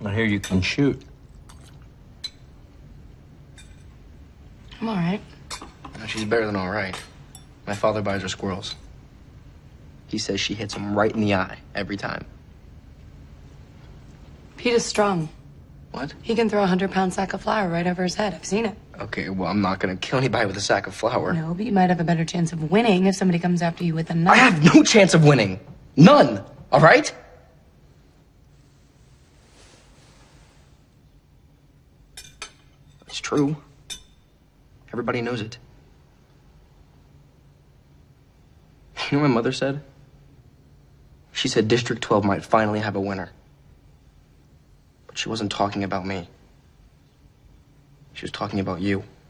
I hear you can shoot. I'm all right. No, she's better than all right. My father buys her squirrels. He says she hits him right in the eye every time. Pete is strong. What? He can throw a 100-pound sack of flour right over his head. I've seen it. Okay, well, I'm not gonna kill anybody with a sack of flour. No, but you might have a better chance of winning if somebody comes after you with a knife. I have no chance of winning. None. All right? It's true. Everybody knows it. You know what my mother said? She said District 12 might finally have a winner. But she wasn't talking about me. She was talking about you.